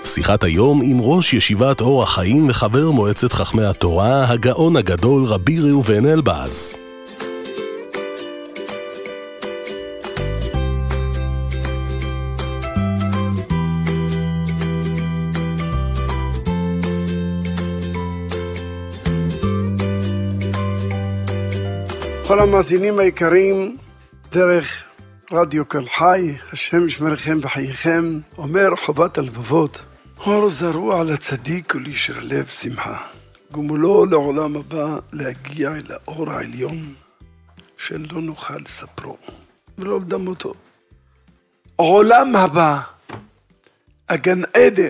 שיחת היום עם ראש ישיבת אור החיים וחבר מועצת חכמי התורה, הגאון הגדול רבי ראובן אלבז. כל המאזינים היקרים, דרך רדיו קול חי, השם ישמרכם וחייכם, אומר חובת הלבבות, אור זרוע לצדיק ולישר לב שמחה, גמולו לעולם הבא להגיע אל האור העליון, שלא נוכל לספרו ולא לדמותו. העולם הבא, הגן עדן,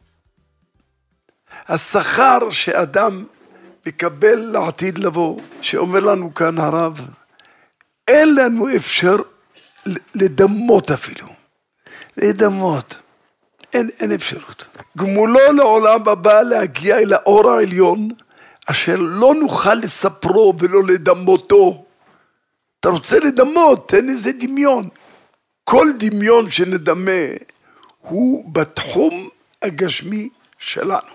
השכר שאדם מקבל לעתיד לבוא, שאומר לנו כאן הרב, אין לנו אפשר לדמות אפילו, לדמות, אין אפשרות. גמולו לעולם הבא להגיע אל האור העליון, אשר לא נוכל לספרו ולא לדמותו. אתה רוצה לדמות, תן איזה דמיון. כל דמיון שנדמה הוא בתחום הגשמי שלנו.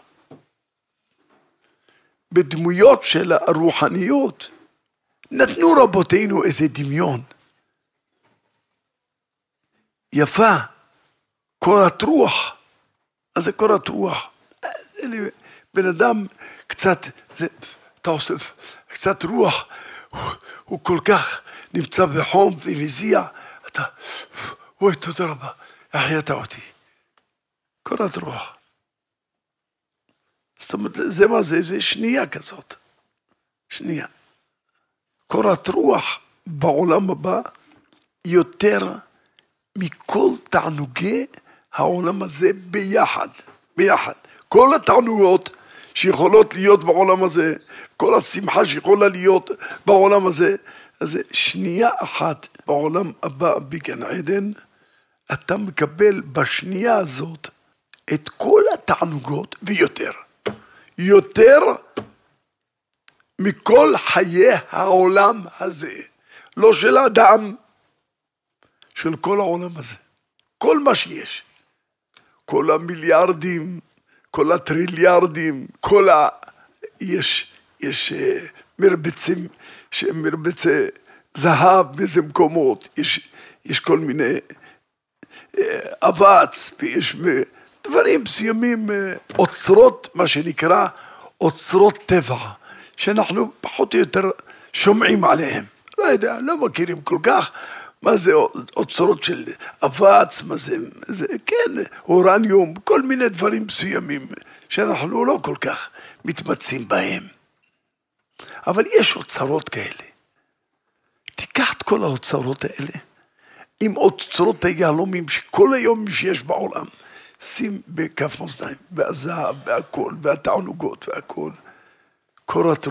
בדמויות של הרוחניות נתנו רבותינו איזה דמיון יפה, קורת רוח. אז זה קורת רוח, בן אדם קצת, אתה עושה קצת רוח, הוא כל כך נמצא בחום ומזיע, אתה, אוי תודה רבה, החיית אותי, קורת רוח. זאת אומרת, זה מה זה? זה שנייה כזאת. שנייה. קורת רוח בעולם הבא יותר מכל תענוגי העולם הזה ביחד. ביחד. כל התענוגות שיכולות להיות בעולם הזה, כל השמחה שיכולה להיות בעולם הזה, אז שנייה אחת בעולם הבא בגן עדן, אתה מקבל בשנייה הזאת את כל התענוגות ויותר. יותר מכל חיי העולם הזה, לא של האדם, של כל העולם הזה, כל מה שיש, כל המיליארדים, כל הטריליארדים, יש מרבצי זהב באיזה מקומות, יש כל מיני אבץ, ויש דברים מסוימים, אוצרות, מה שנקרא אוצרות טבע, שאנחנו פחות או יותר שומעים עליהם. לא יודע, לא מכירים כל כך מה זה אוצרות של אבץ, מה זה, כן, אורניום, כל מיני דברים מסוימים, שאנחנו לא כל כך מתמצאים בהם. אבל יש אוצרות כאלה. תיקח את כל האוצרות האלה, עם אוצרות היהלומים שכל היום שיש בעולם, שים בכף מאזניים, והזהב, והכל, והתענוגות, והכל. קורת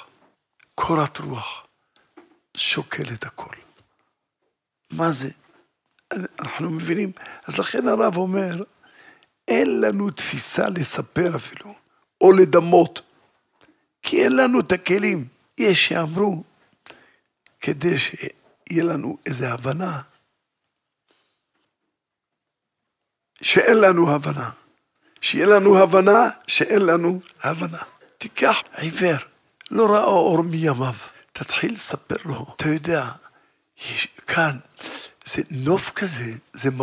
רוח, שוקל את הכל. מה זה? אנחנו מבינים. אז לכן הרב אומר, אין לנו תפיסה לספר אפילו, או לדמות, כי אין לנו את הכלים. יש שאמרו, כדי שיהיה לנו איזו הבנה, שאין לנו הבנה, שיהיה לנו הבנה, שאין לנו הבנה. תיקח עיוור, לא ראה אור מימיו, תתחיל לספר לו, אתה יודע, יש כאן, זה נוף כזה, זה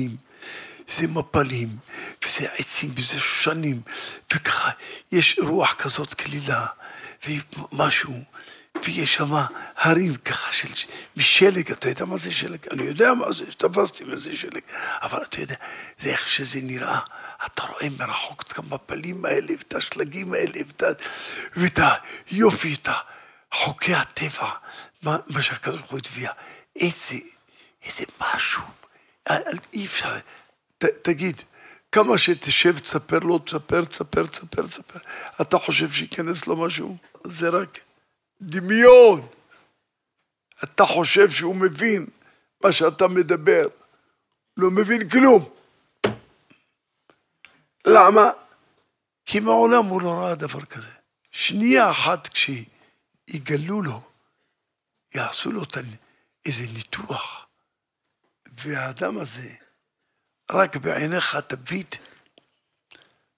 מפלים, וזה עצים, וזה שנים, וככה, יש רוח כזאת כלילה, ומשהו, ויש שם הרים ככה משלג, אתה יודע מה זה שלג? אני יודע מה זה, תפסתי מה זה שלג, אבל אתה יודע, זה איך שזה נראה, אתה רואה מרחוק את המפלים האלה, ואת השלגים האלה, ואת היופי, את חוקי הטבע, מה שהקדוש ברוך הוא הטביע, איזה משהו, אי אפשר, תגיד, כמה שתשב, תספר לו, תספר, אתה חושב שיכנס לו משהו? זה רק דמיון. אתה חושב שהוא מבין מה שאתה מדבר, לא מבין כלום. למה? כי מעולם הוא לא ראה דבר כזה. שנייה אחת כשיגלו לו, יעשו לו איזה ניתוח, והאדם הזה רק בעיניך תביט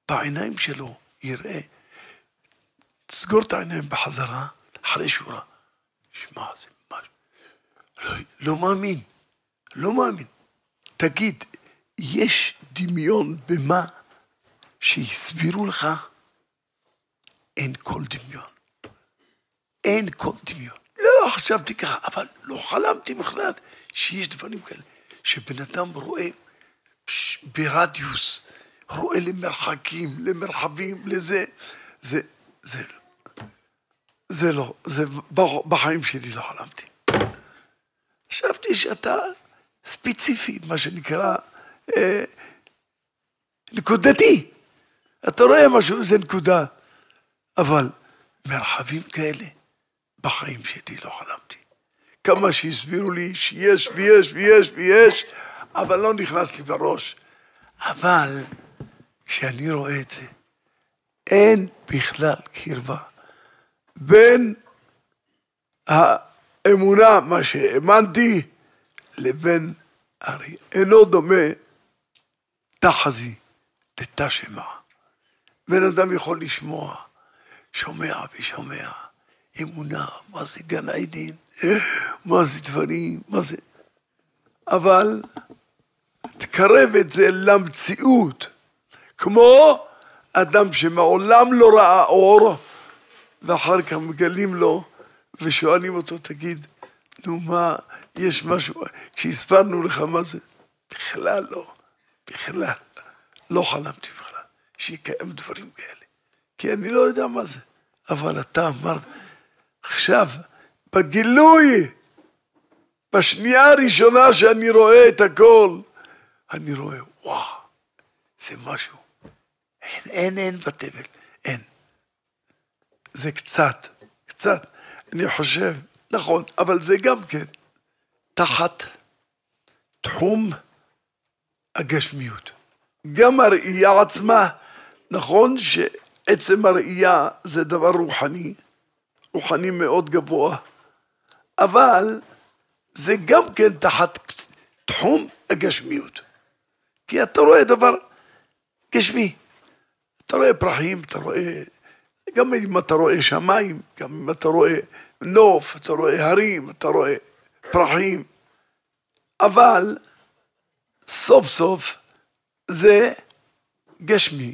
בעיניים שלו יראה, תסגור את העיניים בחזרה, אחרי שורה. שמע, זה משהו. לא מאמין, לא מאמין. תגיד, יש דמיון במה שהסבירו לך? אין כל דמיון. אין כל דמיון. לא חשבתי ככה, אבל לא חלמתי בכלל שיש דברים כאלה, שבן אדם רואה ברדיוס, רואה למרחקים, למרחבים, לזה, זה לא, זה בחיים שלי לא חלמתי. חשבתי שאתה ספציפי, מה שנקרא, נקודתי. אתה רואה משהו, זה נקודה. אבל מרחבים כאלה, בחיים שלי לא חלמתי. כמה שהסבירו לי שיש ויש ויש ויש, אבל לא נכנס לי בראש. אבל כשאני רואה את זה, אין בכלל קרבה בין האמונה, מה שהאמנתי, לבין הרי אינו דומה תחזי לתא שמע. בן אדם יכול לשמוע, שומע ושומע, אמונה, מה זה גן עדן, מה זה דברים, מה זה... אבל תקרב את זה למציאות, כמו אדם שמעולם לא ראה אור, ואחר כך מגלים לו ושואלים אותו, תגיד, נו מה, יש משהו, כשהסברנו לך מה זה, בכלל לא, בכלל, לא חלמתי בכלל, שיקיים דברים כאלה, כי אני לא יודע מה זה, אבל אתה אמרת, עכשיו, בגילוי, בשנייה הראשונה שאני רואה את הכל, אני רואה, וואו, זה משהו, אין בתבל, אין. זה קצת, אני חושב, נכון, אבל זה גם כן, תחת תחום הגשמיות. גם הראייה עצמה, נכון שעצם הראייה זה דבר רוחני מאוד גבוה, אבל זה גם כן תחת תחום הגשמיות. כי אתה רואה דבר גשמי, אתה רואה פרחים, אתה רואה, גם אם אתה רואה שמיים, גם אם אתה רואה נוף, אתה רואה הרים, אתה רואה פרחים, אבל סוף סוף זה גשמי.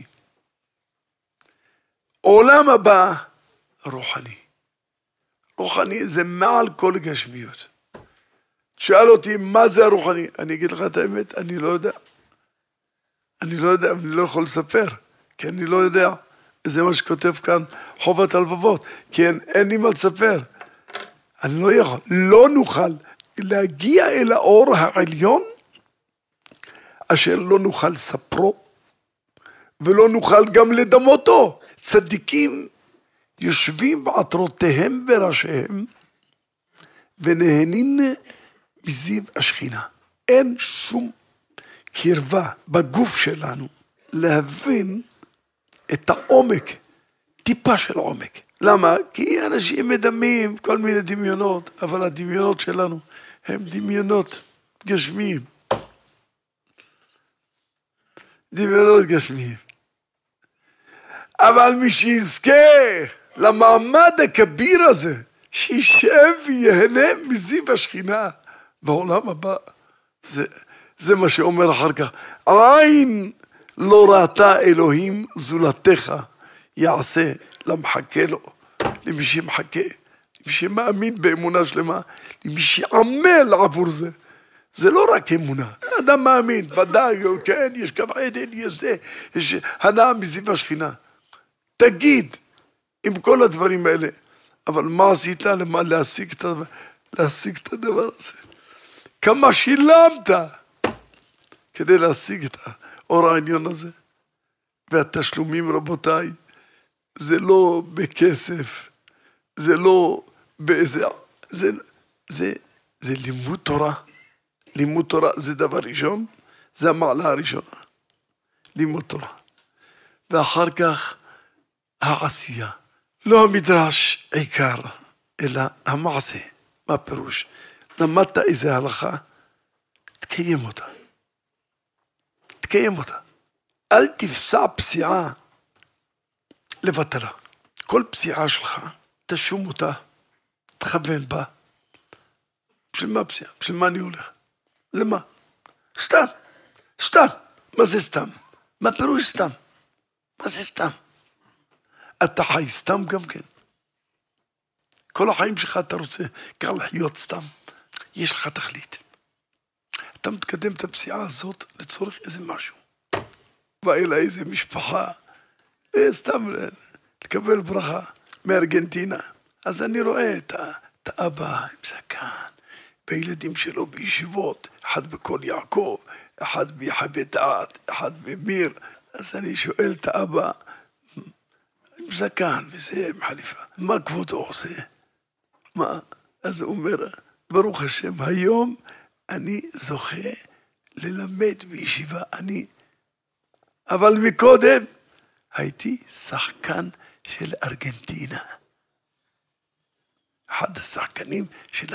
עולם הבא רוחני. רוחני זה מעל כל גשמיות. שאל אותי מה זה הרוחני, אני אגיד לך את האמת, אני לא יודע, אני לא יכול לספר, כי אני לא יודע, זה מה שכותב כאן חובת הלבבות, כי אין לי מה לספר, אני לא יכול, לא נוכל להגיע אל האור העליון, אשר לא נוכל לספרו, ולא נוכל גם לדמותו. צדיקים יושבים בעטרותיהם וראשיהם, ונהנים מזיו השכינה. אין שום קרבה בגוף שלנו להבין את העומק, טיפה של עומק. למה? כי אנשים מדמים כל מיני דמיונות, אבל הדמיונות שלנו הם דמיונות גשמיים. דמיונות גשמיים. אבל מי שיזכה למעמד הכביר הזה, שישב ויהנה מזיו השכינה בעולם הבא, זה מה שאומר אחר כך, עין לא ראתה אלוהים זולתך יעשה למחכה לו, למי שמחכה, למי שמאמין באמונה שלמה, למי שעמל עבור זה. זה לא רק אמונה, אדם מאמין, ודאי, כן, יש כאן עדן, יש זה, יש הנאה מזיו השכינה. תגיד, עם כל הדברים האלה, אבל מה עשית למה להשיג את הדבר הזה? כמה שילמת כדי להשיג את האור העליון הזה? והתשלומים, רבותיי, זה לא בכסף, זה לא באיזה, זה לימוד תורה. לימוד תורה זה דבר ראשון, זה המעלה הראשונה. לימוד תורה. ואחר כך העשייה. לא המדרש עיקר, אלא המעשה. מה פירוש? למדת איזה הלכה, תקיים אותה. תקיים אותה. אל תפסע פסיעה לבטלה. כל פסיעה שלך, תשום אותה, תכוון בה. בשביל מה פסיעה? בשביל מה אני הולך? למה? סתם. סתם. מה זה סתם? מה פירוש סתם? מה זה סתם? אתה חי סתם גם כן. כל החיים שלך אתה רוצה כך לחיות סתם. יש לך תכלית. אתה מתקדם את הפסיעה הזאת לצורך איזה משהו. בא אליי איזה משפחה, סתם לקבל ברכה מארגנטינה. אז אני רואה את האבא עם זקן, בילדים שלו בישיבות, אחד בכל יעקב, אחד ביחב"ד, אחד במיר. אז אני שואל את האבא, עם זקן וזה, עם חליפה, מה כבודו עושה? מה? אז הוא אומר, ברוך השם, היום אני זוכה ללמד בישיבה, אבל מקודם הייתי שחקן של ארגנטינה. אחד השחקנים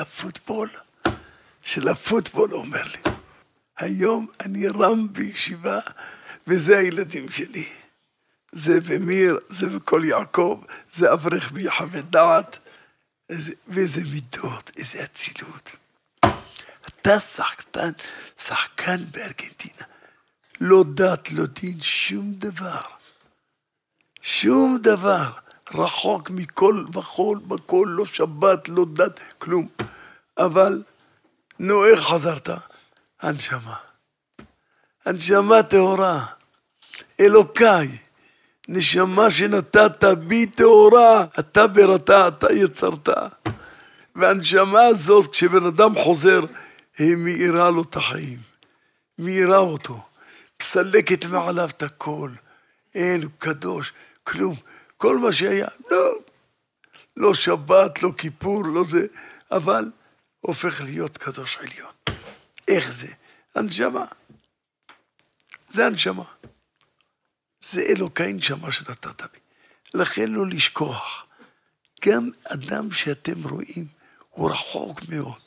של הפוטבול אומר לי, היום אני רם בישיבה, וזה הילדים שלי. זה במיר, זה בכל יעקב, זה אברך ביחב"ד, ואיזה מידות, איזה אצילות. אתה שחקן בארגנטינה. לא דת, לא דין, שום דבר. שום דבר. רחוק מכל וכל, בכל, לא שבת, לא דת, כלום. אבל, נו, איך חזרת? הנשמה. הנשמה טהורה. אלוקיי. נשמה שנתת בי טהורה. אתה בראתה, אתה יצרת. והנשמה הזאת, כשבן אדם חוזר, היא מאירה לו את החיים. מאירה אותו. מסלקת מעליו את הכל. אין, הוא קדוש, כלום. כל מה שהיה, לא שבת, לא כיפור, לא זה, אבל הופך להיות קדוש עליון. איך זה? הנשמה. זה הנשמה. זה אלוקי נשמה שנתת בי. לכן לא לשכוח. גם אדם שאתם רואים, הוא רחוק מאוד.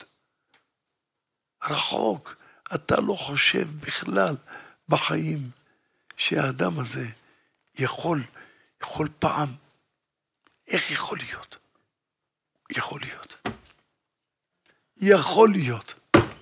רחוק. אתה לא חושב בכלל בחיים שהאדם הזה יכול פעם. איך יכול להיות? יכול להיות. יכול להיות.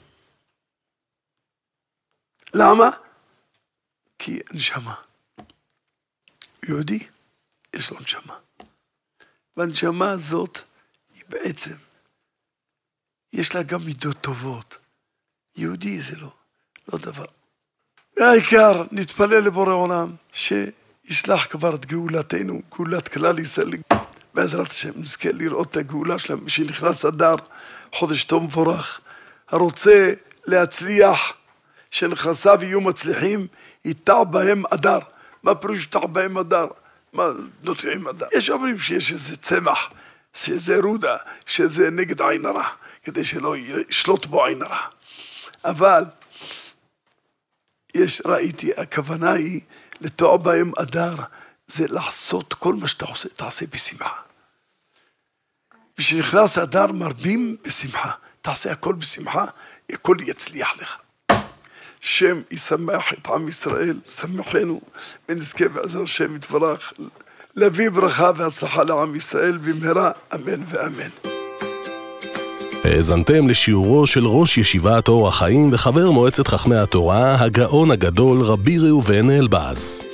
למה? כי נשמה. יהודי, יש לו נשמה. והנשמה הזאת היא בעצם, יש לה גם מידות טובות. יהודי זה לא דבר. והעיקר, נתפלל לבורא עולם, שישלח כבר את גאולתנו, גאולת כלל ישראל, בעזרת השם נזכה לראות את הגאולה שלהם, שנכנס אדר, חודש טוב מבורך, הרוצה להצליח, שנכנסיו יהיו מצליחים, יטע בהם אדר. מה פירוש יטע בהם אדר? מה נוטעים אדר? יש אומרים שיש איזה צמח, שזה רודה, שזה נגד עין הרע, כדי שלא ישלוט בו עין הרע. אבל ראיתי, הכוונה היא לטוע בהם אדר, זה לעשות כל מה שאתה עושה, תעשה בשמחה. כשנכנס אדר מרבים בשמחה, תעשה הכל בשמחה, הכל יצליח לך. שם ישמח את עם ישראל, שמחנו, ונזכה בעזרת השם יתברך, להביא ברכה והצלחה לעם ישראל במהרה, אמן ואמן. האזנתם לשיעורו של ראש ישיבת אור החיים וחבר מועצת חכמי התורה, הגאון הגדול רבי ראובן אלבז.